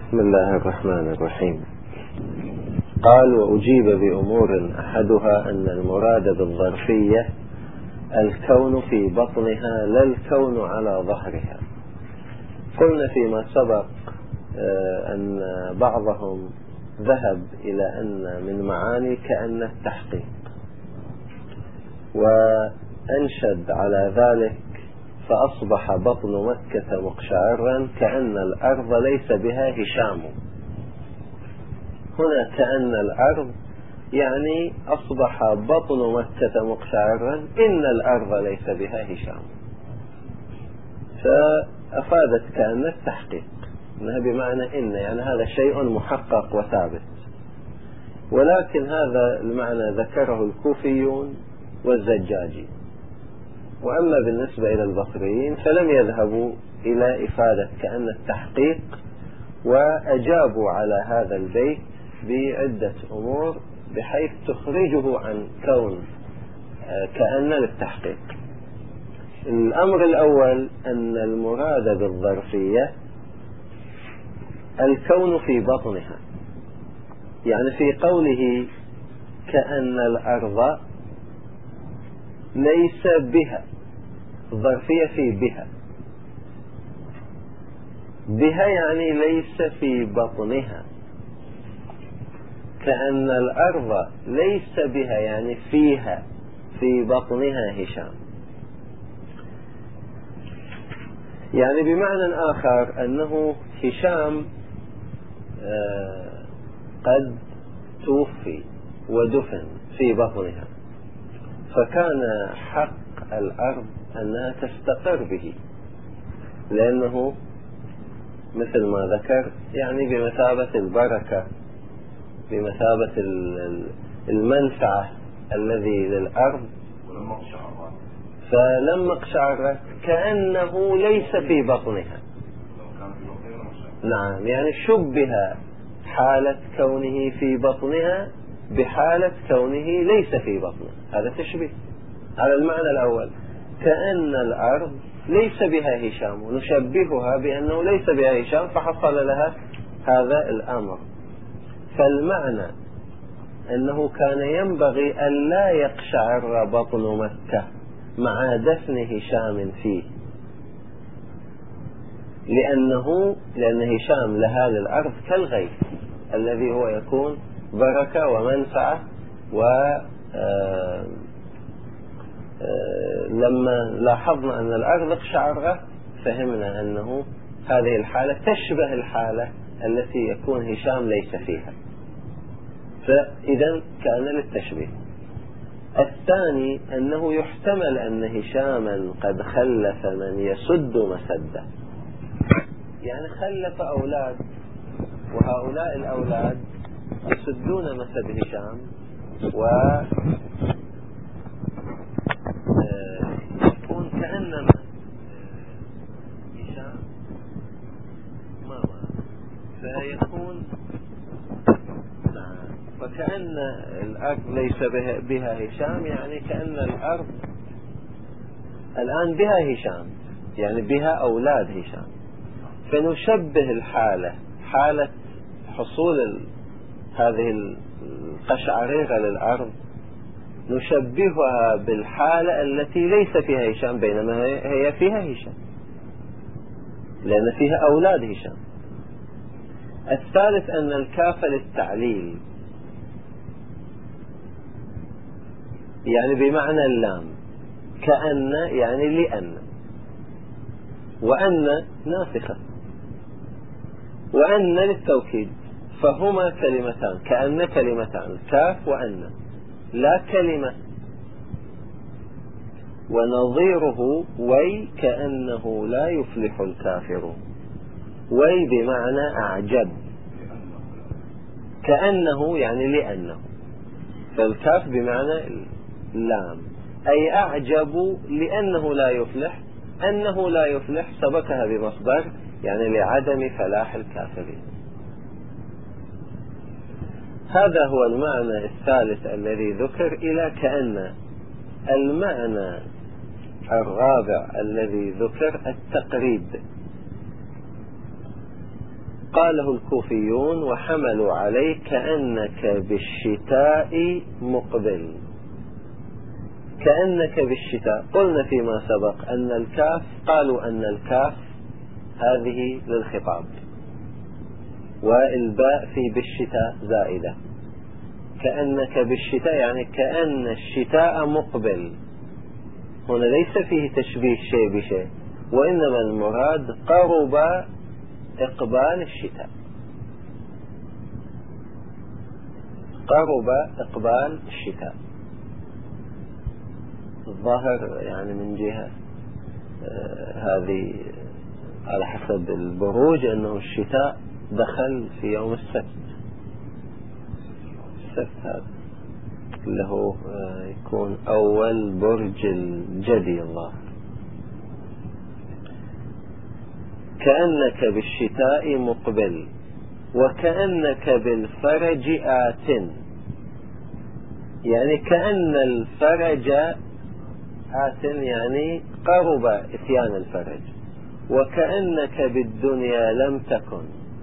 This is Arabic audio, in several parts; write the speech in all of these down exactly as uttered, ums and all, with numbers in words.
بسم الله الرحمن الرحيم. قال: وأجيب بأمور أحدها أن المراد بالظرفية الكون في بطنها لا الكون على ظهرها. قلنا فيما سبق أن بعضهم ذهب إلى أن من معاني كأن التحقيق، وأنشد على ذلك فأصبح بطن مكة مقشعرا كأن الأرض ليس بها هشام. هنا كأن الأرض يعني أصبح بطن مكة مقشعرا إن الأرض ليس بها هشام، فأفادت كأن التحقيق إنها بمعنى إن، يعني هذا شيء محقق وثابت. ولكن هذا المعنى ذكره الكوفيون والزجاجي، وأما بالنسبة إلى البصريين فلم يذهبوا إلى إفادة كأن التحقيق، وأجابوا على هذا البيت بعدة أمور بحيث تخرجه عن كون كأن للتحقيق. الأمر الأول أن المراد بالظرفية الكون في بطنها، يعني في قوله كأن الأرض ليس بها، الظرفية في بها، بها يعني ليس في بطنها. كأن الأرض ليس بها يعني فيها، في بطنها هشام. يعني بمعنى آخر أنه هشام قد توفي ودفن في بطنها، فكان حق الأرض أنها تستقر به، لأنه مثل ما ذكر يعني بمثابة البركة، بمثابة المنفعة الذي للأرض. فلما اقشعرت كأنه ليس في بطنها. نعم، يعني شبه حالة كونه في بطنها بحالة كونه ليس في بطنها، هذا تشبيه على المعنى الأول. كأن الأرض ليس بها هشام، ونشبهها بأنه ليس بها هشام فحصل لها هذا الأمر. فالمعنى أنه كان ينبغي أن لا يقشعر بطن مكة مع دفن هشام فيه، لأنه لأن هشام لها للأرض كالغيث الذي هو يكون بركة ومنفعة. و لما لاحظنا أن الأرض اقشعرت فهمنا أنه هذه الحالة تشبه الحالة التي يكون هشام ليس فيها، فإذا كان للتشبيه. الثاني أنه يحتمل أن هشاما قد خلف من يسد مسده، يعني خلف أولاد، وهؤلاء الأولاد يسدون مسد هشام، و يكون كأنما هشام ما مات، فيكون وكأن الأرض ليس بها هشام، يعني كأن الأرض الآن بها هشام، يعني بها أولاد هشام. فنشبه الحالة، حالة حصول هذه القشعريرة للأرض، نشبهها بالحالة التي ليس فيها هشام، بينما هي فيها هشام لأن فيها أولاد هشام. الثالث أن الكاف للتعليل، يعني بمعنى اللام. كأن يعني لأن، وأن ناسخة، وأن للتوكيد، فهما كلمتان، كأن كلمتان، كاف وأن، لا كلمة. ونظيره وي كأنه لا يفلح الكافر، وي بمعنى أعجب، كأنه يعني لأنه، فالكاف بمعنى اللام، أي أعجب لأنه لا يفلح، أنه لا يفلح سبكها بمصدر يعني لعدم فلاح الكافرين. هذا هو المعنى الثالث الذي ذكر إلى كأن. المعنى الرابع الذي ذكر التقريب، قاله الكوفيون وحملوا عليه كأنك بالشتاء مقبل. كأنك بالشتاء، قلنا فيما سبق أن الكاف، قالوا أن الكاف هذه للخطاب، والباء في بالشتاء زائدة. كأنك بالشتاء يعني كأن الشتاء مقبل. هنا ليس فيه تشبيه شيء بشيء، وإنما المراد قرب إقبال الشتاء، قرب إقبال الشتاء. الظاهر يعني من جهة آه هذه على حسب البروج أنه الشتاء دخل في يوم السبت. السبت هذا اللي هو آه يكون أول برج الجدي الظاهر. كأنك بالشتاء مقبل وكأنك بالفرج آت، يعني كأن الفرج آت يعني قرب إتيان الفرج. وكأنك بالدنيا لم تكن،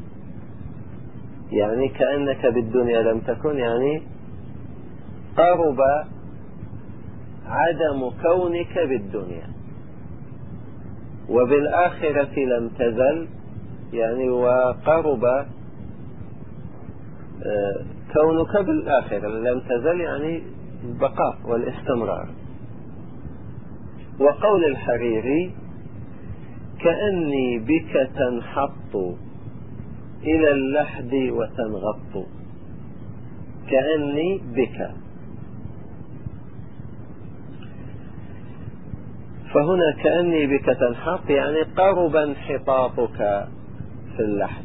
يعني كأنك بالدنيا لم تكن يعني قرب عدم كونك بالدنيا. وبالآخرة لم تزل، يعني وقرب كونك بالآخرة، لم تزل يعني البقاء والاستمرار. وقول الحريري كأني بك تنحط إلى اللحد وتنغط. كأني بك، فهنا كأني بك تنحط يعني قرب انحطاطك في اللحد.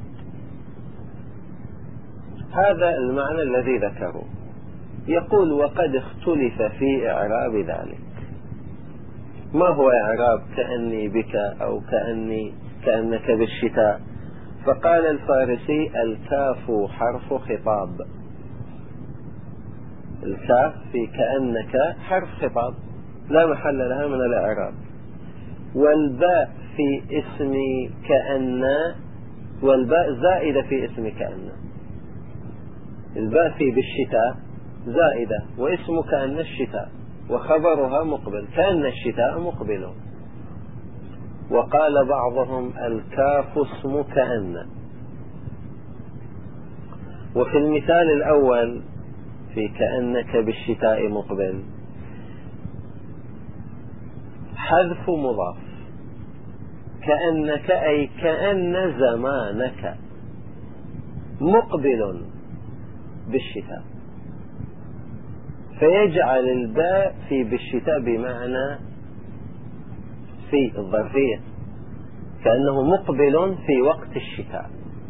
هذا المعنى الذي ذكره. يقول وقد اختلف في إعراب ذلك. ما هو إعراب كأني بك أو كأني كأنك بالشتاء؟ فقال الفارسي الكاف حرف خطاب. الكاف في كأنك حرف خطاب لا محل لها من الإعراب. والباء في اسم كأن، والباء زائدة في اسم كأن. الباء في بالشتاء زائدة، واسم كأن الشتاء، وخبرها مقبل، كأن الشتاء مقبل. وقال بعضهم الكاف اسم كأن. وفي المثال الأول في كأنك بالشتاء مقبل حذف مضاف، كأنك أي كأن زمانك مقبل بالشتاء، فيجعل الباء في بالشتاء بمعنى في الظرفية، كأنه مقبل في وقت الشتاء،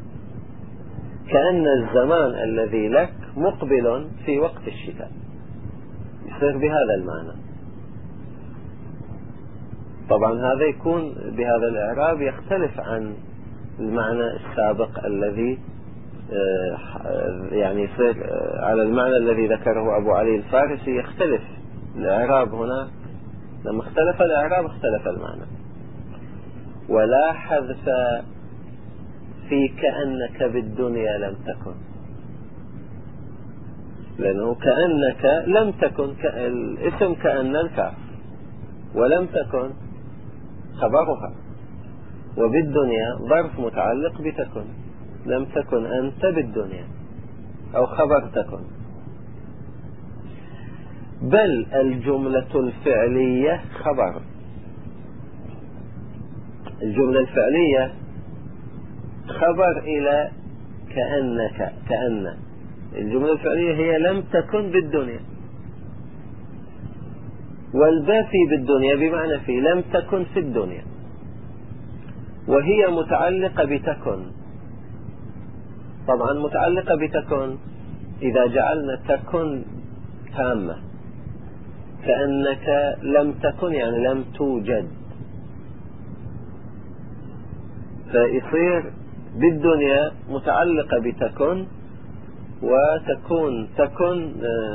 كأن الزمان الذي لك مقبل في وقت الشتاء، يصير بهذا المعنى. طبعا هذا يكون بهذا الإعراب يختلف عن المعنى السابق الذي يعني يصير على المعنى الذي ذكره أبو علي الفارسي. يختلف الإعراب هنا، لما اختلف الإعراب اختلف المعنى. ولا حذف في كأنك بالدنيا لم تكن، لأنه كأنك لم تكن الاسم كأن الكاف، ولم تكن خبرها، وبالدنيا ظرف متعلق بتكن. لم تكن أنت بالدنيا أو خبر تكن. بل الجملة الفعلية خبر. الجملة الفعلية خبر إلى كأنك، كأن الجملة الفعلية هي لم تكن بالدنيا، والباء في بالدنيا بمعنى في لم تكن في الدنيا، وهي متعلقة بتكن. طبعا متعلقة بتكن إذا جعلنا تكن تامة، كأنك لم تكن يعني لم توجد، فيصير بالدنيا متعلقة بتكن، وتكون تكن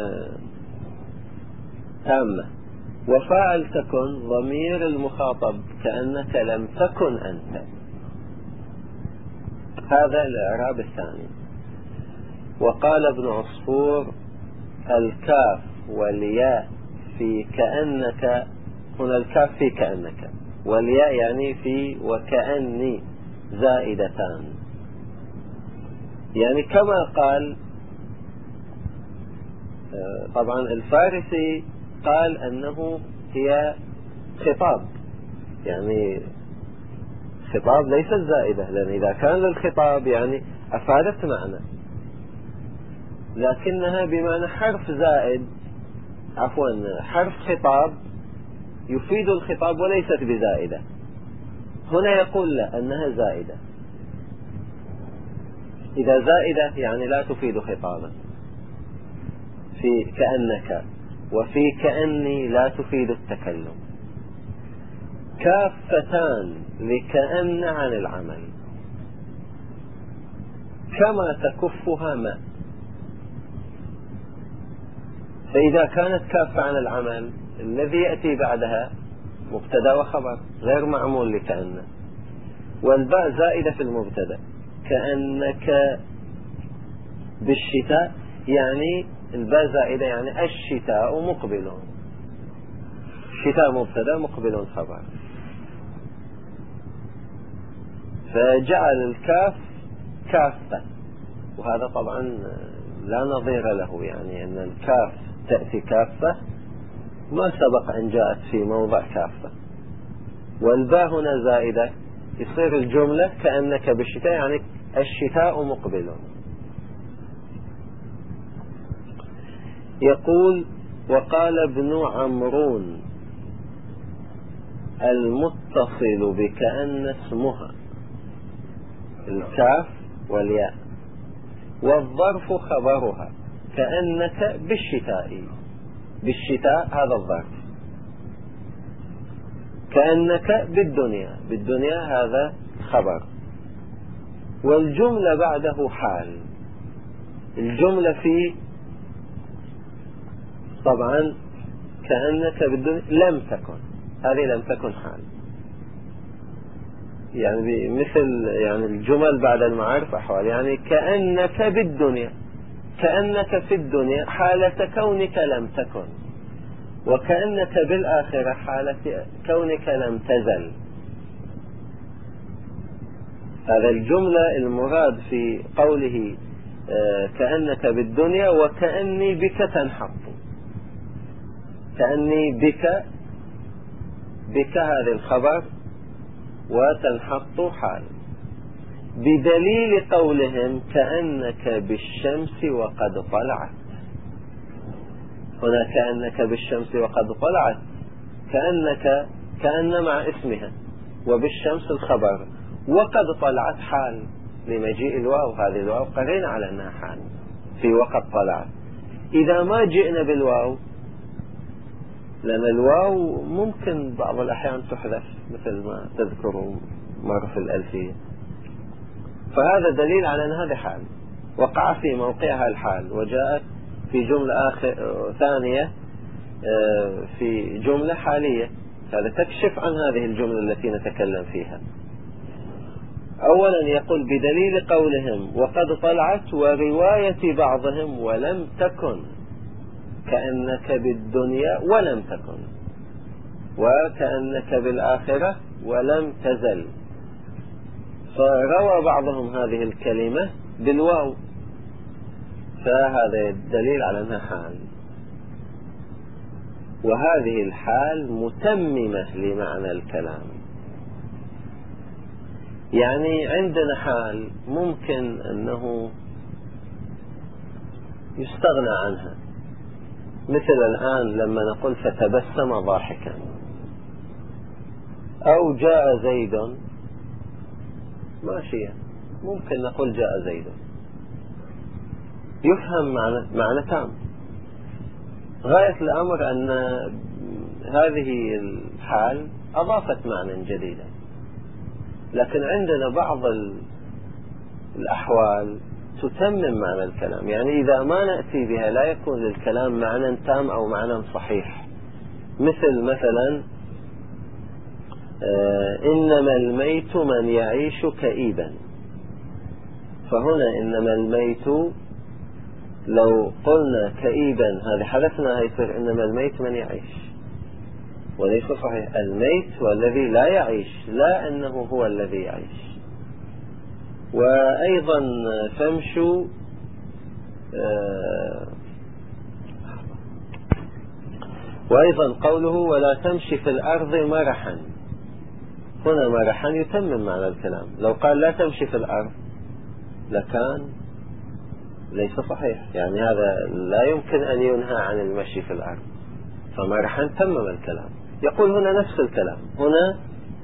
تامة، وفاعل تكن ضمير المخاطب كأنك لم تكن أنت. هذا الإعراب الثاني. وقال ابن عصفور: الكاف والياء في كأنك، هنا الكاف في كأنك، والياء يعني في وكأني زائدتان، يعني كما قال. طبعا الفارسي قال أنه هي خطاب، يعني خطاب ليست زائدة، لأن إذا كان للخطاب يعني أفادت معنى، لكنها بمعنى حرف زائد، عفوا حرف خطاب يفيد الخطاب وليست بزائدة. هنا يقول لا، أنها زائدة. إذا زائدة يعني لا تفيد خطابا، في كأنك وفي كأني لا تفيد التكلم. كافتان لكأن عن العمل، كما تكفها ماء. فإذا كانت كافة عن العمل، الذي يأتي بعدها مبتدا وخبر غير معمول لكأن، والباء زائدة في المبتدا. كأنك بالشتاء، يعني الباء زائدة يعني الشتاء مقبل، الشتاء مبتدا مقبل خبر، فجعل الكاف كافة، وهذا طبعا لا نظير له، يعني أن الكاف تأتي كافة ما سبق أن جاءت في موضع كافة، والباء هنا زائدة، يصير الجملة كأنك بالشتاء يعني الشتاء مقبل. يقول: وقال ابن عمرون: المتصل بكأن اسمها الكاف والياء، والظرف خبرها، كأنك بالشتاء، بالشتاء هذا الظرف، كأنك بالدنيا، بالدنيا هذا خبر، والجملة بعده حال. الجملة في طبعا كأنك بالدنيا لم تكن، هذه لم تكن حال، يعني مثل يعني الجمل بعد المعارف أحوال، يعني كأنك بالدنيا، كأنك في الدنيا حالة كونك لم تكن، وكأنك بالآخرة حالة كونك لم تزل. هذا الجملة المراد في قوله كأنك بالدنيا وكأني بك تنحط، كأني بك، بك هذا الخبر، وتنحط حال، بدليل قولهم كأنك بالشمس وقد طلعت. هنا كأنك بالشمس وقد طلعت، كأنك كأن مع اسمها، وبالشمس الخبر، وقد طلعت حال لمجيء الواو، هذه الواو قرينا على أنها حال في وقد طلعت. إذا ما جئنا بالواو، لأن الواو ممكن بعض الأحيان تحذف مثل ما تذكروا مرة في الألفية، فهذا دليل على أن هذا حال وقع في موقعها الحال، وجاءت في جملة آخر ثانية في جملة حالية، هذا تكشف عن هذه الجملة التي نتكلم فيها. أولا يقول بدليل قولهم وقد طلعت، ورواية بعضهم ولم تكن، كأنك بالدنيا ولم تكن، وكأنك بالآخرة ولم تزل، فروى بعضهم هذه الكلمة بالواو، فهذا دليل على أنها حال، وهذه الحال متممة لمعنى الكلام. يعني عندنا حال ممكن أنه يستغنى عنها، مثل الآن لما نقول فتبسم ضاحكا، أو جاء زيد ماشيا، ممكن نقول جاء زيد، يفهم معنى, معنى تام. غاية الأمر أن هذه الحال أضافت معنى جديدا، لكن عندنا بعض الأحوال تتمم معنى الكلام، يعني إذا ما نأتي بها لا يكون للكلام معنى تام أو معنى صحيح، مثل مثلا آه إنما الميت من يعيش كئيبا، فهنا إنما الميت لو قلنا كئيبا هذه حدثنا يصير إنما الميت من يعيش، وليس صحيح. الميت هو الذي لا يعيش، لا أنه هو الذي يعيش. وأيضا فامشوا آه وأيضا قوله ولا تمشي في الأرض مرحا، هنا مرحا يتمم معنى الكلام. لو قال لا تمشي في الأرض لكان ليس صحيح، يعني هذا لا يمكن أن ينهى عن المشي في الأرض، فمرحا تمم الكلام. يقول هنا نفس الكلام، هنا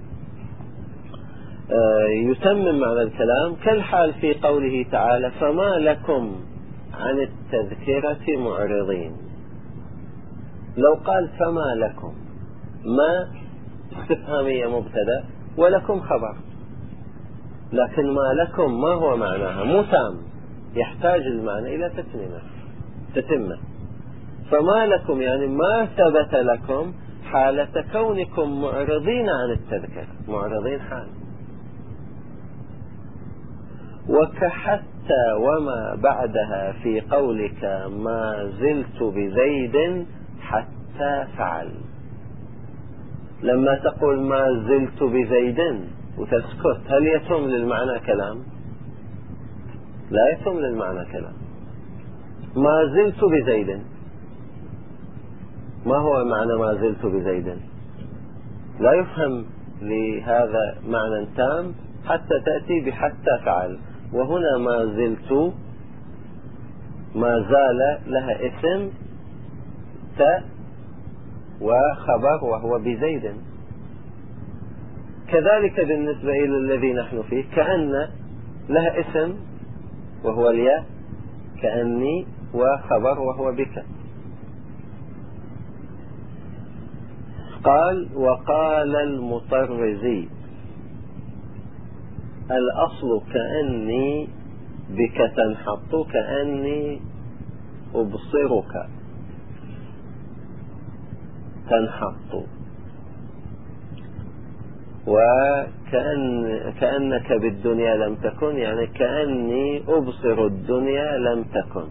يتمم معنى الكلام كالحال في قوله تعالى فما لكم عن التذكرة معرضين. لو قال فما لكم، ما استفهامية مبتدأ ولكم خبر، لكن ما لكم ما هو معناها؟ مو تام، يحتاج المعنى إلى تتميمة تتمة. فما لكم يعني ما ثبت لكم حالة كونكم معرضين عن التذكرة، معرضين حال. وكحتى وما بعدها في قولك ما زلت بزيد حتى فعل. لما تقول ما زلت بزيد وتسكت، هل يتم للمعنى كلام؟ لا يتم للمعنى كلام. ما زلت بزيد، ما هو معنى ما زلت بزيد؟ لا يفهم لهذا معنى تام حتى تأتي بحتى فعل. وهنا ما زلت ما زال لها اسم تاء وخبر وهو بزيد. كذلك بالنسبة إلى الذي نحن فيه، كأن لها اسم وهو الياء، كأني، وخبر وهو بك. قال وقال المطرزي الأصل كأني بك تنحط كأني أبصرك تنحط، وكأن كأنك بالدنيا لم تكن، يعني كأني أبصر الدنيا لم تكن.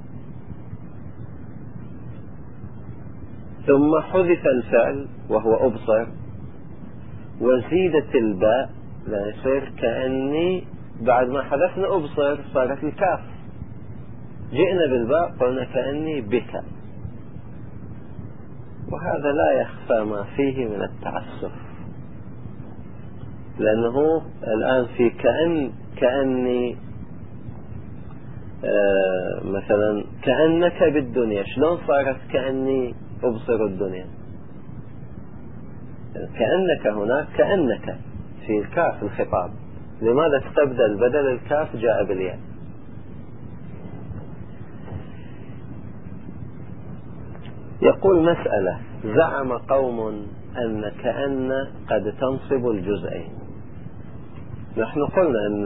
ثم حذف الفعل وهو أبصر وزيدت الباء، لا يصير كأني بعد ما حذفنا أبصر صارت الكاف، جئنا بالباء قلنا كأني بك. وهذا لا يخفى ما فيه من التعسف، لأنه الآن في كأن كأني آه مثلا كأنك بالدنيا، شلون صارت كأني أبصر الدنيا؟ كأنك هناك كأنك في الكاف الخطاب، لماذا استبدل بدل الكاف جاء بالياء؟ يقول مسألة، زعم قوم أن كأن قد تنصب الجزئين. نحن قلنا أن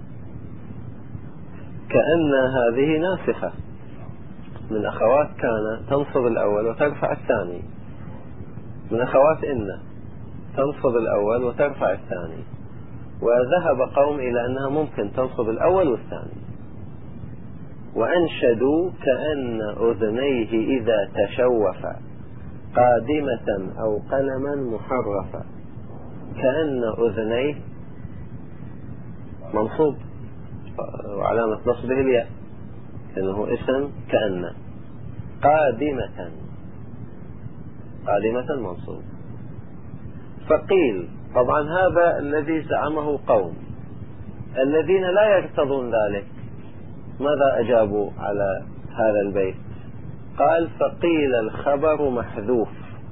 كأن هذه ناسخة من أخوات كان تنصب الأول وترفع الثاني، من أخوات إن تنصب الأول وترفع الثاني. وذهب قوم إلى أنها ممكن تنصب الأول والثاني، وأنشدوا كأن أذنيه إذا تشوف قادمة أو قلما محرفة. كأن أذنيه منصوب وعلامة نصبه الياء لأنه اسم كأن. قادمة قادمة منصوب. فقيل، طبعا هذا الذي زعمه قوم، الذين لا يرتضون ذلك ماذا أجابوا على هذا البيت؟ قال فقيل الخبر محذوف.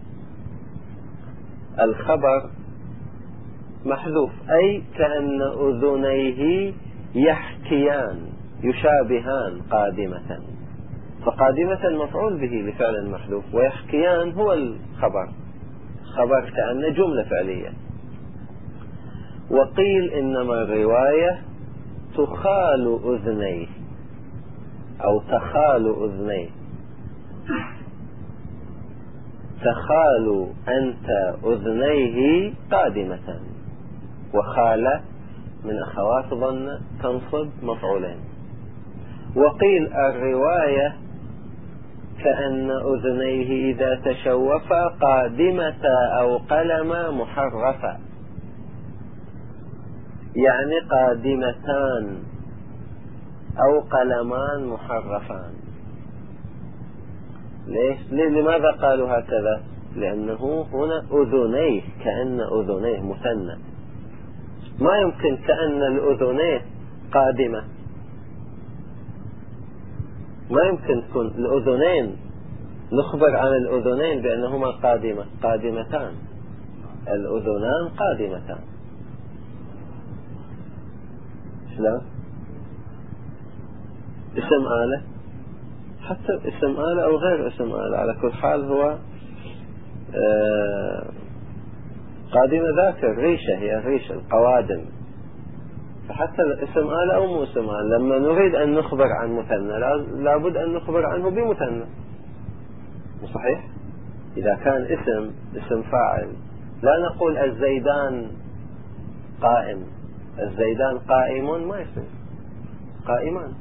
الخبر محذوف أي كأن أذنيه يحكيان يشابهان قادمة، فقادمة مفعول به لفعل محذوف، ويحكيان هو الخبر، خبر كأن جملة فعلية. وقيل إنما الرواية تخال أذنيه أو تخال أذنيه، تخال أنت أذنيه قادمة، وخال من أخوات ظن تنصب مفعولين. وقيل الرواية كأن أذنيه إذا تشوفا قادمتا أو قلما محرفا، يعني قادمتان أو قلمان محرفان. ليش؟ لماذا قالوا هكذا؟ لأنه هنا أذنيه كأن أذنيه مثنى، ما يمكن كأن الأذنين قادمة، ما يمكن تكون الأذنين نخبر عن الأذنين بأنهما قادمة قادمتان، الأذنان قادمتان. شلون؟ اسم آلة، حتى اسم آلة أو غير اسم آلة، على كل حال هو آه قادمة ذاك الريشة، هي الريشة القوادم، فحتى اسم آلة أو مو اسم آلة لما نريد أن نخبر عن مثنى لابد أن نخبر عنه بمثنى، صحيح؟ إذا كان اسم اسم فاعل لا نقول الزيدان قائم، الزيدان قائم ما يصير، قائمان.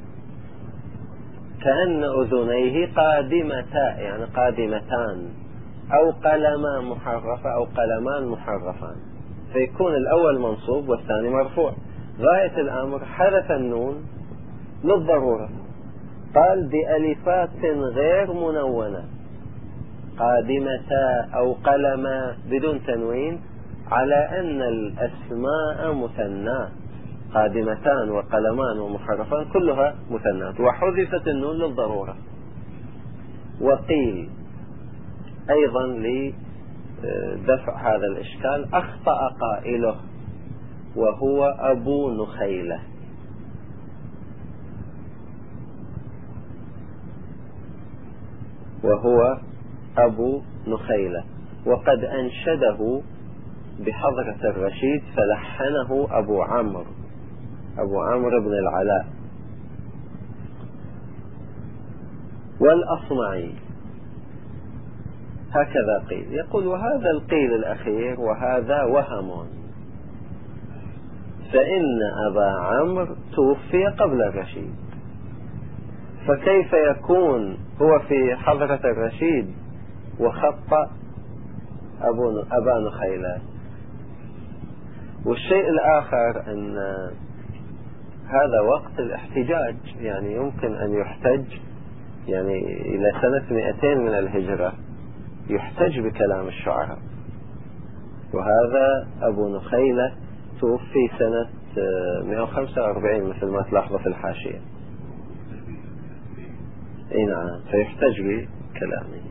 كأن أذنيه قادمتا يعني قادمتان أو قلما محرفة أو قلمان محرفان، فيكون الأول منصوب والثاني مرفوع. غاية الأمر حذف النون للضرورة، قال بألفات غير منونة، قادمتا أو قلما بدون تنوين، على أن الأسماء مثنات، قادمتان وقلمان ومحرفان كلها مثنات، وحذفت النون للضرورة. وقيل أيضا لدفع هذا الإشكال أخطأ قائله وهو أبو نخيلة، وهو أبو نخيلة، وقد أنشده بحضرة الرشيد فلحنه أبو عمرو أبو عمرو بن العلاء. والأصمعي هكذا قيل، يقول وهذا القيل الأخير وهذا وهم، فإن أبا عمرو توفي قبل الرشيد، فكيف يكون هو في حضرة الرشيد وخطأ أبو أبا نخيلة؟ والشيء الآخر أن هذا وقت الاحتجاج، يعني يمكن أن يحتج يعني إلى سنة مئتين من الهجرة يحتج بكلام الشعراء، وهذا أبو نخيلة توفي سنة مئة وخمسة وأربعين مثل ما تلاحظوا في الحاشية. اي نعم، فيحتج بكلامه.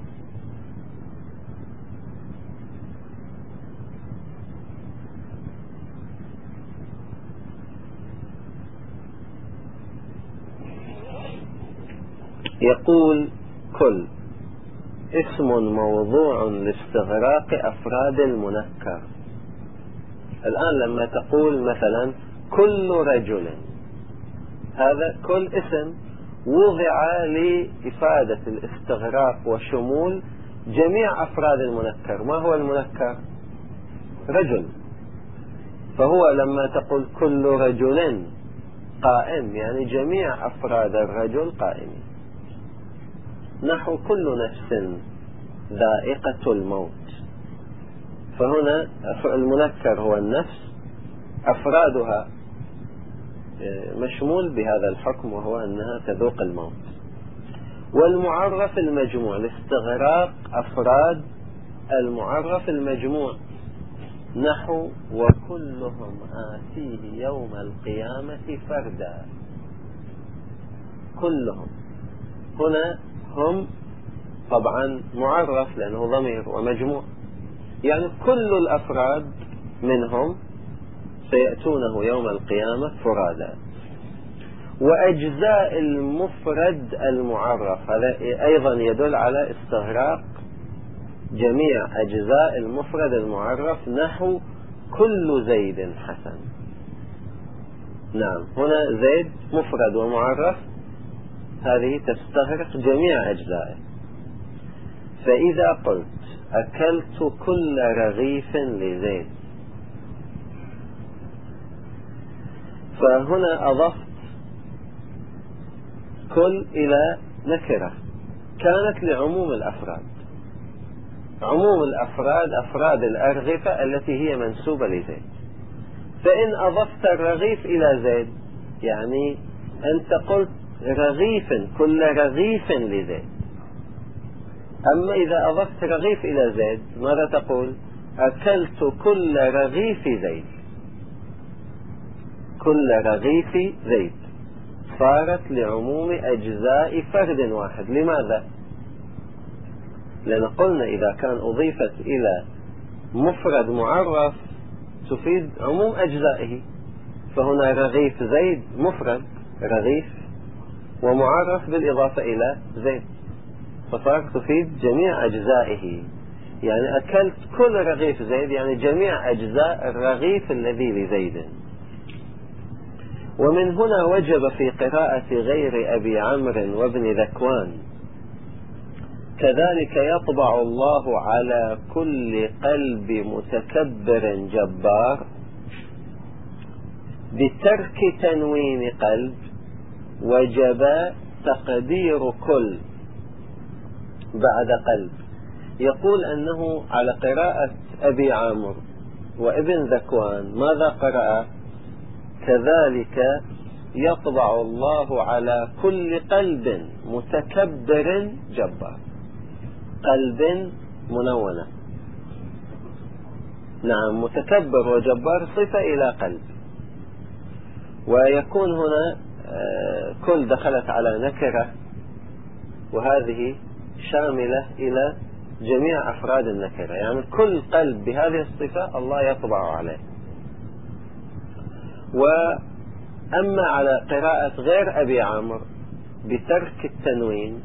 يقول كل اسم موضوع لاستغراق أفراد المنكر. الآن لما تقول مثلا كل رجل، هذا كل اسم وضع لإفادة الاستغراق وشمول جميع أفراد المنكر. ما هو المنكر؟ رجل، فهو لما تقول كل رجل قائم يعني جميع أفراد الرجل قائمين. نحو كل نفس ذائقة الموت، فهنا المنكر هو النفس، أفرادها مشمول بهذا الحكم وهو أنها تذوق الموت. والمعرف المجموع لاستغراق أفراد المعرف المجموع، نحو وكلهم آتيه يوم القيامة فردا. كلهم هنا هم طبعا معرف لأنه ضمير ومجموع، يعني كل الأفراد منهم سيأتونه يوم القيامة فرادا. وأجزاء المفرد المعرف هذا أيضا يدل على استغراق جميع أجزاء المفرد المعرف، نحو كل زيد حسن. نعم، هنا زيد مفرد ومعرف، هذه تستغرق جميع أجزائه. فإذا قلت أكلت كل رغيف لزيد، فهنا أضفت كل إلى نكرة كانت لعموم الأفراد. عموم الأفراد أفراد الأرغفة التي هي منسوبة لزيد. فإن أضفت الرغيف إلى زيد يعني أنت قلت رغيف، كل رغيف لزيد. أما إذا أضفت رغيف إلى زيد ماذا تقول؟ أكلت كل رغيف زيد، كل رغيف زيد. صارت لعموم أجزاء فرد واحد. لماذا؟ لأن قلنا إذا كان أضيفت إلى مفرد معرف تفيد عموم أجزائه، فهنا رغيف زيد مفرد رغيف ومعرف بالإضافة إلى زيد، فصارت تفيد جميع أجزائه. يعني أكلت كل رغيف زيد يعني جميع أجزاء الرغيف الذي لزيد. ومن هنا وجب في قراءة غير أبي عمرو وابن ذكوان كذلك يطبع الله على كل قلب متكبر جبار بترك تنوين قلب، وجب تقدير كل بعد قلب. يقول أنه على قراءة أبي عمرو وابن ذكوان ماذا قرأ؟ كذلك يطبع الله على كل قلب متكبر جبار. قلب منونة، نعم، متكبر وجبار صفة إلى قلب. ويكون هنا كل دخلت على نكرة، وهذه شاملة إلى جميع أفراد النكرة، يعني كل قلب بهذه الصفة الله يطبع عليه. وأما على قراءة غير أبي عمرو بترك التنوين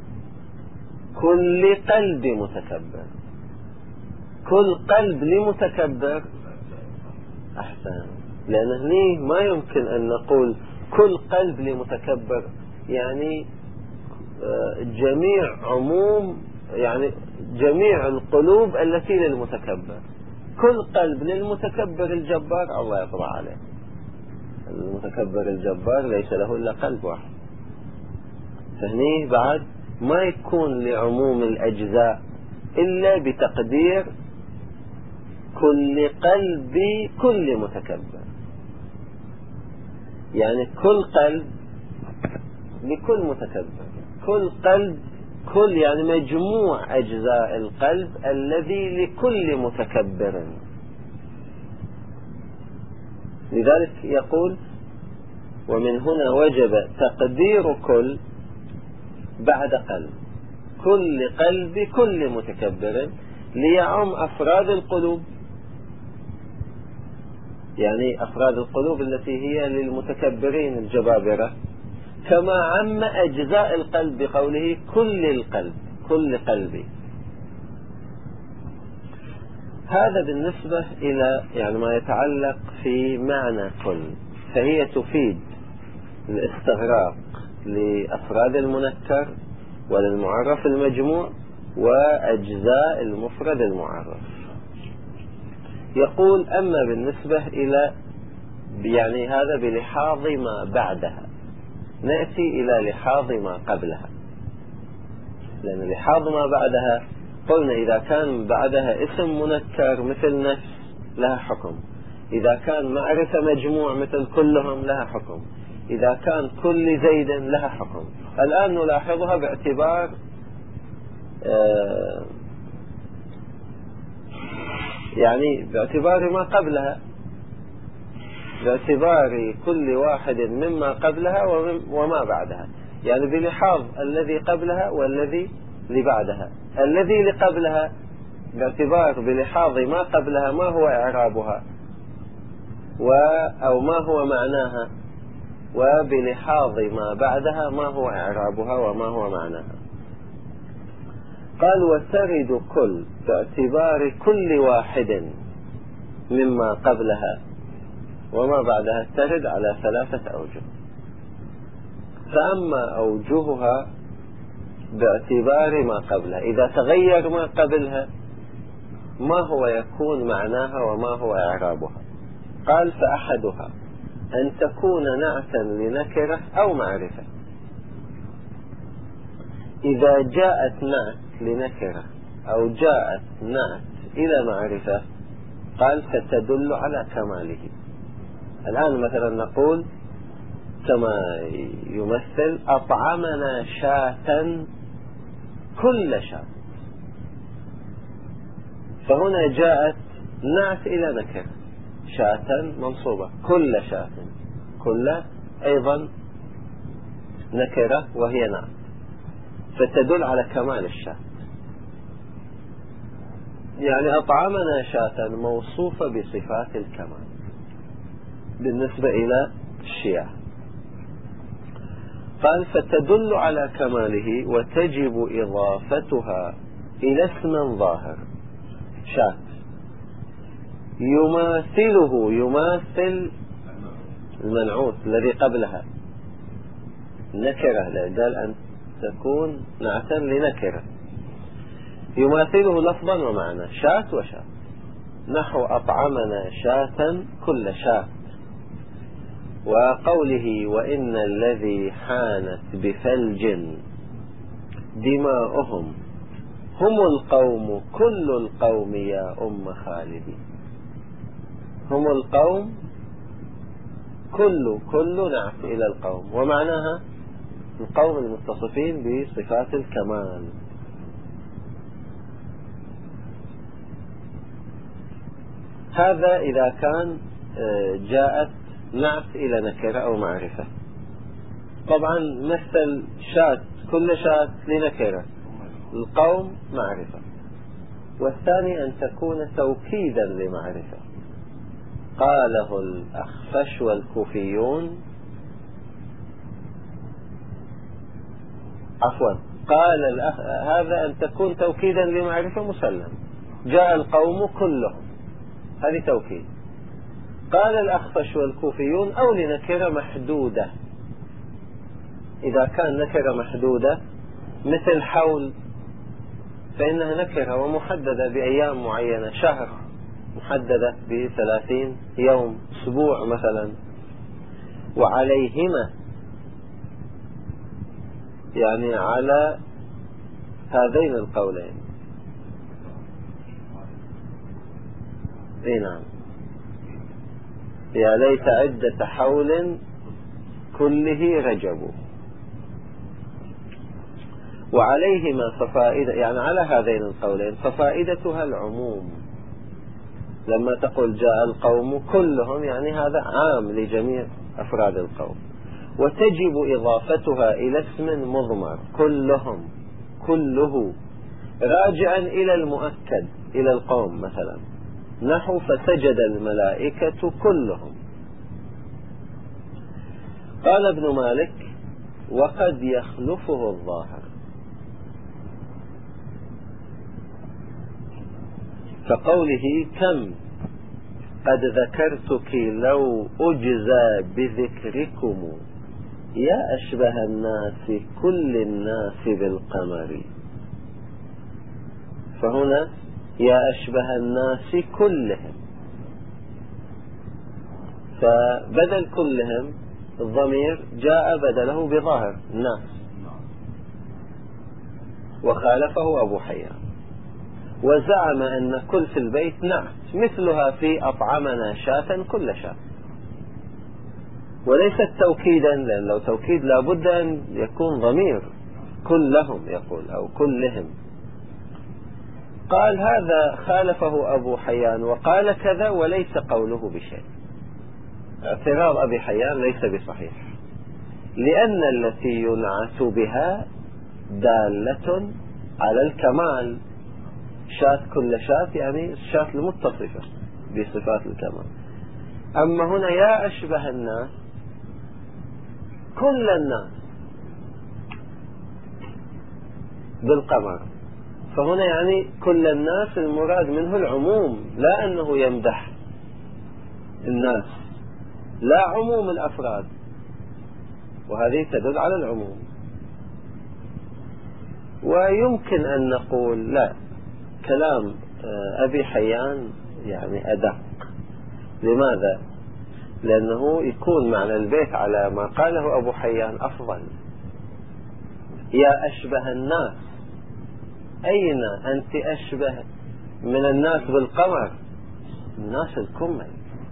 كل قلب متكبر، كل قلب لمتكبر أحسن، لأن هني ما يمكن أن نقول كل قلب لمتكبر يعني جميع عموم، يعني جميع القلوب التي للمتكبر. كل قلب للمتكبر الجبار الله يطبع عليه. المتكبر الجبار ليس له إلا قلب واحد، فهني بعد ما يكون لعموم الأجزاء إلا بتقدير كل قلب كل متكبر، يعني كل قلب لكل متكبر، كل قلب كل يعني مجموع أجزاء القلب الذي لكل متكبر. لذلك يقول ومن هنا وجب تقدير كل بعد قلب، كل قلب كل متكبر ليعم أفراد القلوب، يعني أفراد القلوب التي هي للمتكبرين الجبابرة، كما عم أجزاء القلب بقوله كل القلب، كل قلبي. هذا بالنسبة إلى يعني ما يتعلق في معنى كل، فهي تفيد الاستغراق لأفراد المنكر وللمعرف المجموع وأجزاء المفرد المعرف. يقول أما بالنسبة إلى يعني هذا بلحاظ ما بعدها، نأتي إلى لحاظ ما قبلها، لأن لحاظ ما بعدها قلنا إذا كان بعدها اسم منكر مثل نفس لها حكم، إذا كان معرفة مجموع مثل كلهم لها حكم، إذا كان كل زيد لها حكم. الآن نلاحظها باعتبار آه يعني باعتبار ما قبلها، باعتبار كل واحد مما قبلها وما بعدها، يعني بلحاظ الذي قبلها والذي لبعدها. الذي لقبلها باعتبار بلحاظ ما قبلها ما هو إعرابها و أو ما هو معناها، وبلحاظ ما بعدها ما هو إعرابها وما هو معناها. قال وترد كل باعتبار كل واحد مما قبلها وما بعدها ترد على ثلاثة أوجه. فأما أوجهها باعتبار ما قبلها، إذا تغير ما قبلها ما هو يكون معناها وما هو إعرابها. قال فأحدها أن تكون نعتا لنكرة أو معرفة. إذا جاءت نعت لنكرة أو جاءت نعت إلى معرفة قال فتدل على كماله. الآن مثلا نقول كما يمثل أطعمنا شاة كل شاة، فهنا جاءت نعت إلى نكرة، شاة منصوبة، كل شاة، كل أيضا نكرة وهي نعت، فتدل على كمال الشاة. يعني أطعمنا شاة موصوفة بصفات الكمال بالنسبة إلى الشياه. قال فتدل على كماله وتجب إضافتها إلى اسم ظاهر، شاة يماثله، يماثل المنعوت الذي قبلها نكرة، قال أن تكون نعتا لنكرة، يماثله لفظا ومعنى، شاة وشاة، نحو أطعمنا شاة كل شاة. وقوله وإن الذي حانت بثلج دماؤهم هم القوم كل القوم يا أم خالدي. هم القوم، كل كل نعت إلى القوم، ومعناها القوم المتصفين بصفات الكمال. هذا إذا كان جاءت نعت إلى نكرة أو معرفة. طبعا مثل شاة، كل شاة لنكرة، القوم معرفة. والثاني أن تكون توكيدا لمعرفة، قاله الأخفش والكوفيون، عفوا قال الأخ... هذا أن تكون توكيدا لمعرفة مسلم، جاء القوم كلهم، هذه توكيد. قال الأخفش والكوفيون أو لنكرة محدودة، إذا كان نكرة محدودة مثل حول فإنها نكرة ومحددة بأيام معينة، شهر محددة بثلاثين يوم، أسبوع مثلا. وعليهما يعني على هذين القولين. اي نعم، يا ليت عدة حول كله رجبوا. وعليهما ففائدة، يعني على هذين القولين ففائدتها العموم. لما تقول جاء القوم كلهم يعني هذا عام لجميع أفراد القوم. وتجب إضافتها إلى اسم مضمر، كلهم، كله، راجعا إلى المؤكد، إلى القوم مثلا، نحو فسجد الملائكة كلهم. قال ابن مالك وقد يخلفه الظاهر، كقوله كم قد ذكرتك لو أجزى بذكركم يا أشبه الناس كل الناس بالقمر. فهنا يا أشبه الناس كلهم، فبدل كلهم الضمير جاء بدله بظاهر الناس، وخالفه أبو حيان وزعم أن كل في البيت نعت مثلها في أطعمنا شاة كل شاة، وليست توكيدا، لأن لو توكيد لابد أن يكون ضمير كلهم يقول أو كلهم. قال هذا خالفه أبو حيان وقال كذا وليس قوله بشيء. اعتراض أبي حيان ليس بصحيح، لأن التي ينعت بها دالة على الكمال، شاة كل شاة يعني الشاة المتصفة بصفات الكمال. أما هنا يا أشبه الناس كل الناس بالقمر، فهنا يعني كل الناس المراد منه العموم، لا أنه يمدح الناس، لا عموم الأفراد، وهذه تدل على العموم. ويمكن أن نقول لا، كلام أبي حيان يعني أدق. لماذا؟ لأنه يكون معنى البيت على ما قاله أبو حيان أفضل. يا أشبه الناس، أين أنت أشبه من الناس بالقمر؟ الناس الكمل.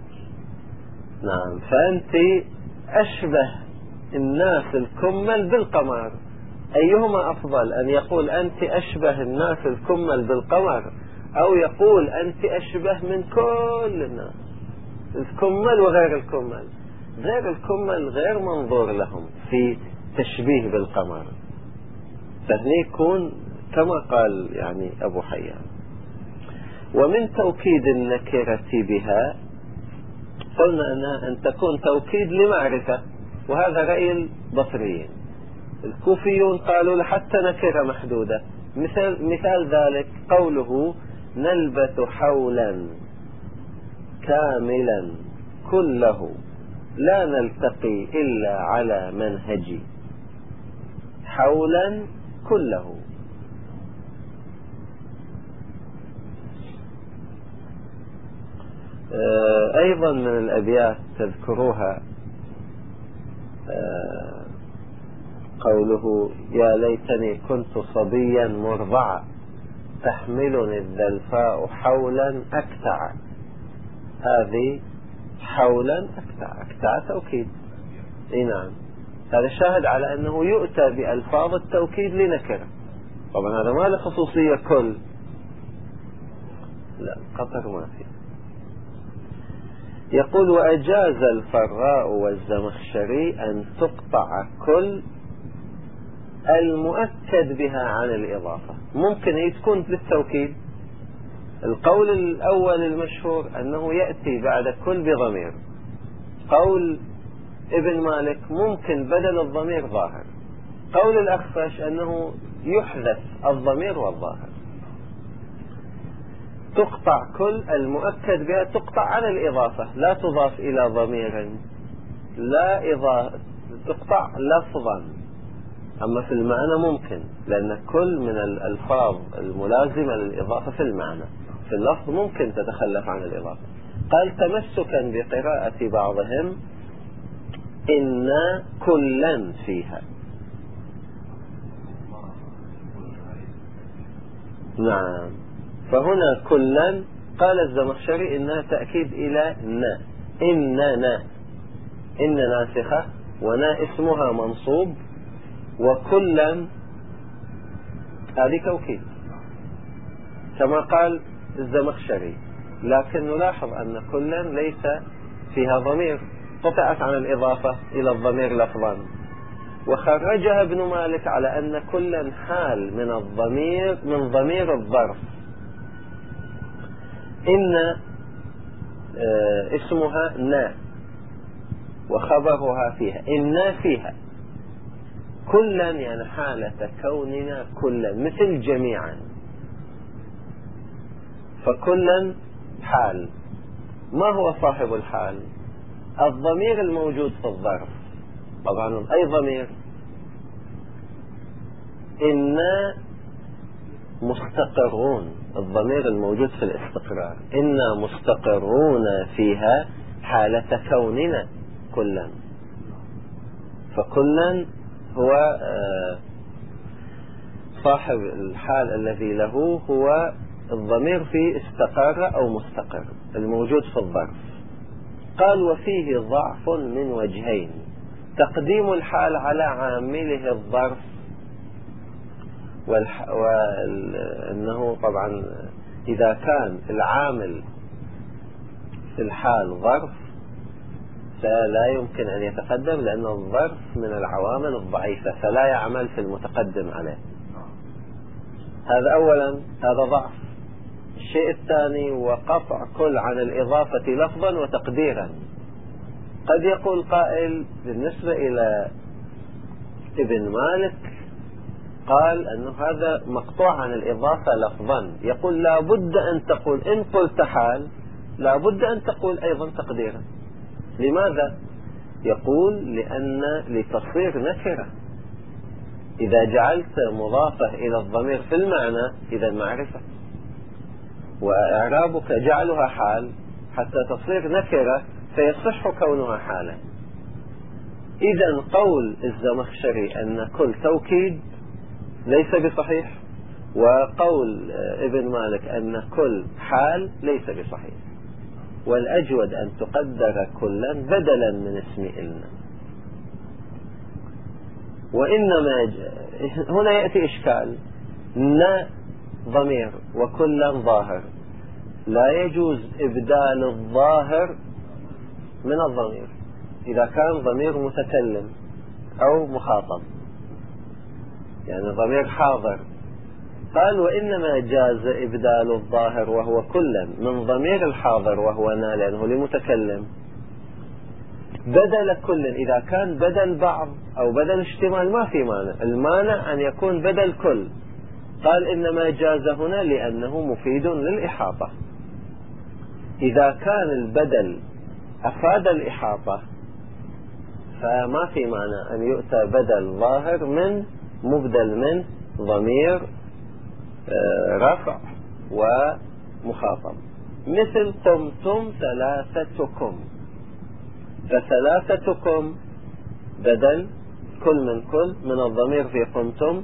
نعم، فأنت أشبه الناس الكمل بالقمر. أيهما أفضل، أن يقول أنت أشبه الناس الكمل بالقمر، أو يقول أنت أشبه من كل الناس الكمل وغير الكمل؟ غير الكمل غير منظور لهم في تشبيه بالقمر، فهني يكون كما قال يعني أبو حيان. ومن توكيد النكرة بها قلنا أنها أن تكون توكيد لمعرفة، وهذا رأي البصريين. الكوفيون قالوا حتى نكرة محدودة. مثال, مثال ذلك قوله نلبث حولا كاملا كله لا نلتقي إلا على منهج. حولا كله. أيضا من الأبيات تذكروها قوله يا ليتني كنت صبيا مرضعا تحملني الذلفاء حولا أكتع. هذه حولا أكتع، أكتع توكيد. اي نعم، هذا شاهد على أنه يؤتى بألفاظ التوكيد لنكرة. طبعا هذا ما له خصوصية كل، لا قطر ما فيه. يقول وأجاز الفراء والزمخشري أن تقطع كل المؤكد بها عن الإضافة. ممكن تكون للتوكيد. القول الأول المشهور أنه يأتي بعد كل بضمير. قول ابن مالك ممكن بدل الضمير ظاهر. قول الأخفش أنه يحذف الضمير والظاهر. تقطع كل المؤكد بها، تقطع على الإضافة، لا تضاف إلى ضمير، لا إضافة، تقطع لفظا. أما في المعنى ممكن، لأن كل من الألفاظ الملازمة للإضافة في المعنى. في اللفظ ممكن تتخلف عن الإضافة. قال تمسكا بقراءة بعضهم إن كلا فيها. نعم، فهنا كلا قال الزمخشري إنها تأكيد إلى نا. إننا، إن ناسخة ونا اسمها منصوب، وكلا هذه توكيد كما قال الزمخشري. لكن نلاحظ أن كلا ليس فيها ضمير، قطعت عن الإضافة إلى الضمير لفظا. وخرجها ابن مالك على أن كلا حال من الضمير، من ضمير الظرف. إن اسمها نا وخبرها فيها، إنا فيها. كلا يعني حالة كوننا كلا، مثل جميعا. فكلا حال. ما هو صاحب الحال؟ الضمير الموجود في الظرف. طبعا أي ضمير؟ إنا مستقرون، الضمير الموجود في الاستقرار. إنا مستقرون فيها حالة كوننا كلا. فكلا هو صاحب الحال الذي له هو الضمير في استقر أو مستقر الموجود في الظرف. قال وفيه ضعف من وجهين: تقديم الحال على عامله الظرف، والح... وأنه طبعا إذا كان العامل في الحال ظرف فلا يمكن أن يتقدم، لأن الظرف من العوامل الضعيفة فلا يعمل في المتقدم عليه. هذا أولا، هذا ضعف. الشيء الثاني وقطع كل عن الإضافة لفظا وتقديرا. قد يقول قائل بالنسبة إلى ابن مالك قال أنه هذا مقطوع عن الإضافة لفظا، يقول لا بد أن تقول إن قلت حال لا بد أن تقول أيضا تقديرا. لماذا؟ يقول لأن لتصير نكرة. إذا جعلت مضافة إلى الضمير في المعنى إذا معرفة، وإعرابك جعلها حال حتى تصير نكرة فيصح كونها حالة. إذا قول الزمخشري أن كل توكيد ليس بصحيح، وقول ابن مالك أن كل حال ليس بصحيح، والأجود أن تقدر كلا بدلا من اسم إن. وإنما هنا يأتي إشكال، ن ضمير وكلا ظاهر، لا يجوز إبدال الظاهر من الضمير إذا كان ضمير متكلم أو مخاطب، يعني ضمير حاضر. قال وإنما جاز إبدال الظاهر وهو كلا من ضمير الحاضر وهو نا لأنه لمتكلم بدل كل. إذا كان بدل بعض أو بدل اشتمال ما في مانع، المانع أن يكون بدل كل. قال إنما جاز هنا لأنه مفيد للإحاطة. إذا كان البدل أفاد الإحاطة فما في معنى أن يؤتى بدل ظاهر من مبدل من ضمير رفع ومخاطب، مثل قمتم ثلاثتكم، فثلاثتكم بدل كل من كل من الضمير في قمتم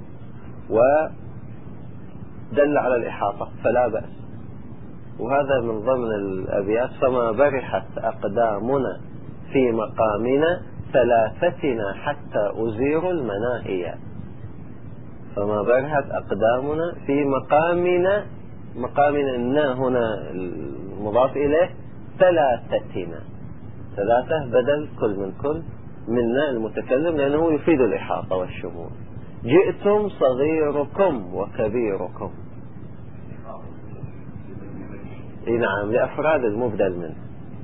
ودل على الإحاطة فلا بأس. وهذا من ضمن الأبيات: فما برحت أقدامنا في مقامنا ثلاثتنا حتى أزير المنائية. فما برحت أقدامنا في مقامنا، مقامنا النا هنا المضاف إليه ثلاثتنا، ثلاثة بدل كل من كل منا المتكلم لأنه يفيد الإحاطة والشمول. جئتم صغيركم وكبيركم، نعم لأفراد المبدل منه.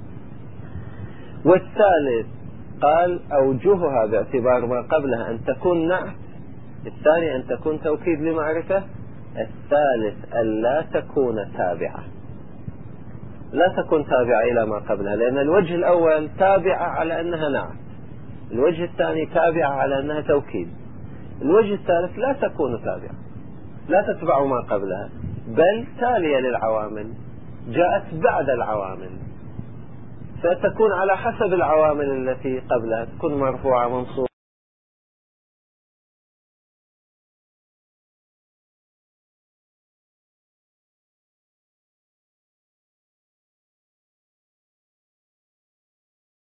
والثالث قال أوجهها باعتبار ما قبلها أن تكون نعت، الثاني أن تكون توكيد لمعرفة، الثالث أن لا تكون تابعة، لا تكون تابعة إلى ما قبلها، لأن الوجه الأول تابعة على أنها نعت، الوجه الثاني تابعة على أنها توكيد، الوجه الثالث لا تكون تابعة، لا تتبع ما قبلها بل تالية للعوامل، جاءت بعد العوامل، فتكون على حسب العوامل التي قبلها، تكون مرفوعة منصوبة